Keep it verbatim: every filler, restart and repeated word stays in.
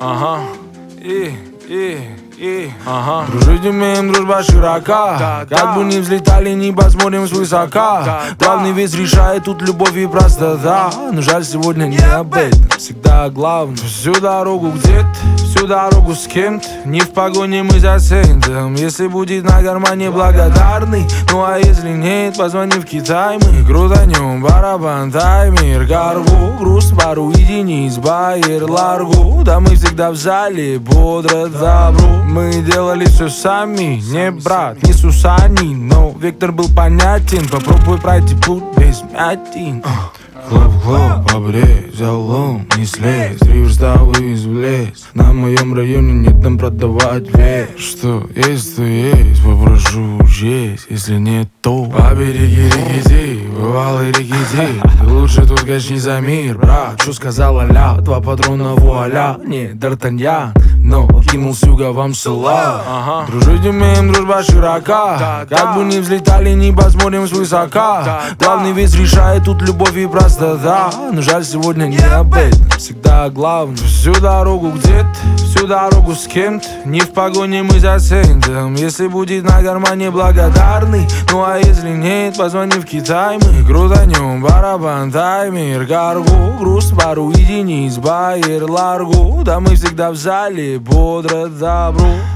Ага, и, и, и, ага. Дружить умеем, дружба широка. Да, как да. бы ни взлетали, не посмотрим свысока. Да, главный да. вес решает тут любовь и простота. Но жаль, сегодня не об этом, всегда главное. Всю дорогу где-то, всю дорогу с кем-то. Не в погоне мы за центом. Если будет на кармане благодарный. Ну а если нет, позвони в Китай. Мы крутанем барабан, таймер, каргу. Груз пару единиц, байер, ларгу. Да мы всегда в зале, бодро добру. Мы делали все сами, не брат, не Сусани. Но вектор был понятен, попробуй пройти путь без мятин. Хлоп-хлоп, обрезал лом, не слез. Три верста вывез в лес. На моем районе нет там продавать вес. Что есть, то есть, попрошу учесть. Если нет, то побереги рекити, бывалый рекити. Ты лучше тут качни за мир, брат. Что сказала ля, два патрона вуаля. Не Д'Артаньян, но кинул с юга вам села. Ага. Дружить умеем, дружба широка. Да, как да. бы ни взлетали, не посмотрим свысока. Да, главный да. вес решает тут любовь и простота. Да, но жаль, сегодня не об этом, всегда главное. Всю дорогу где-то, всю дорогу с кем-то. Не в погоне мы за центом. Если будет на кармане благодарный. Ну а если нет, позвони в Китай. Мы крутанем барабан, таймер, каргу. Груз пару единиц, байер, ларгу. Да мы всегда в зале, бодро добру.